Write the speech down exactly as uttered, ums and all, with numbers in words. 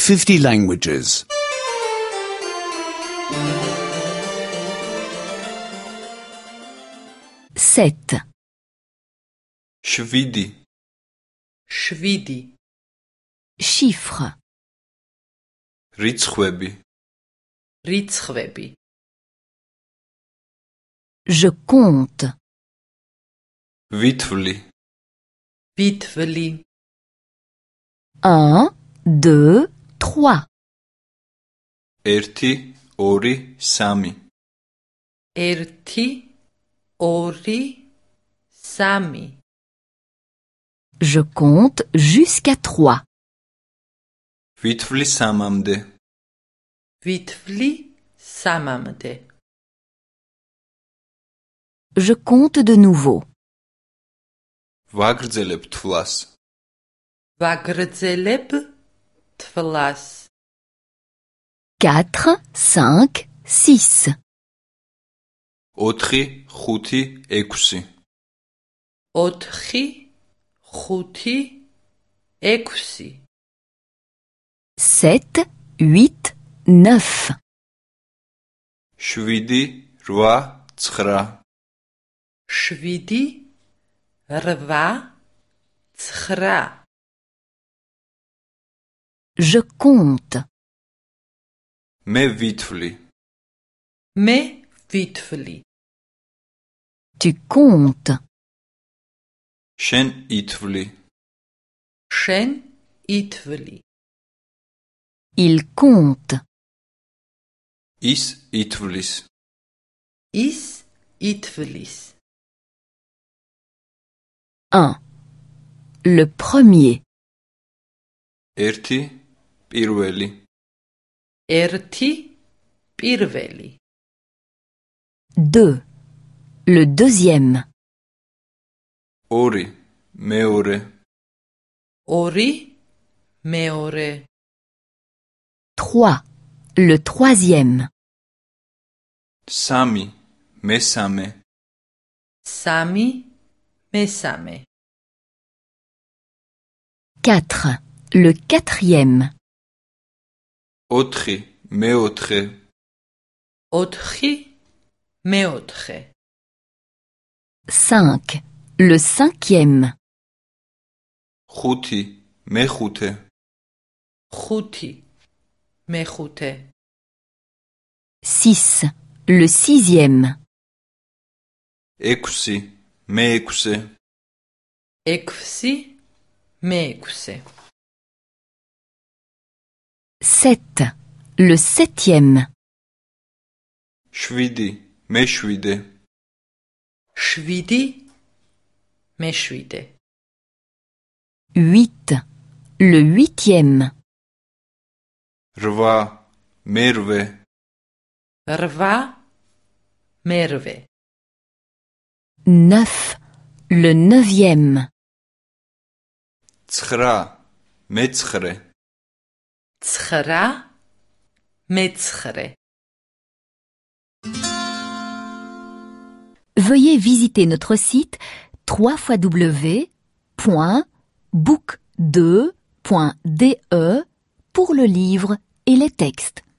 fifty languages. sept, შვიდი, შვიდი, chiffre, რიცხვები, რიცხვები, je compte, ვითვლი, ვითვლი, un, deux, trois, ერთი, ორი, სამი, ერთი, ორი, სამი, je compte jusqu'à trois, ვითვლი სამამდე, ვითვლი სამამდე, je compte de nouveau, ვაგრძელებ თვლას, ვაგრძელებ თვლას, quatre, cinq, six, ოთხი, ხუთი, ექვსი, ოთხი, ხუთი, ექვსი, sept, huit, neuf, შვიდი, რვა, ცხრა, შვიდი, რვა, ცხრა, je compte, მე ვითვლი, მე ვითვლი, tu comptes, შენ ითვლი, შენ ითვლი, il compte, ის ითვლის, ის ითვლის, un, le premier, ერთი, პირველი, ერთი, პირველი, deux, le deuxième, ორი, მეორე, ორი, მეორე, trois, le troisième, სამი, მესამე, სამი, მესამე, quatre, le quatrième, ოთხი, მეოთხე, ოთხი, მეოთხე, cinq, le cinquième, ხუთი, მეხუთე, ხუთი, მეხუთე, six, le sixième, ექვსი, მეექვსე, ექვსი, მეექვსე, sept, le septième, შვიდი, მეშვიდე, შვიდი, მეშვიდე, huit, le huitième, რვა, მერვე, რვა, მერვე, neuf, le neuvième, ცხრა, მეცხრე, ცხრა, მეცხრე. Veuillez visiter notre site w w w point book deux point d e pour le livre et les textes.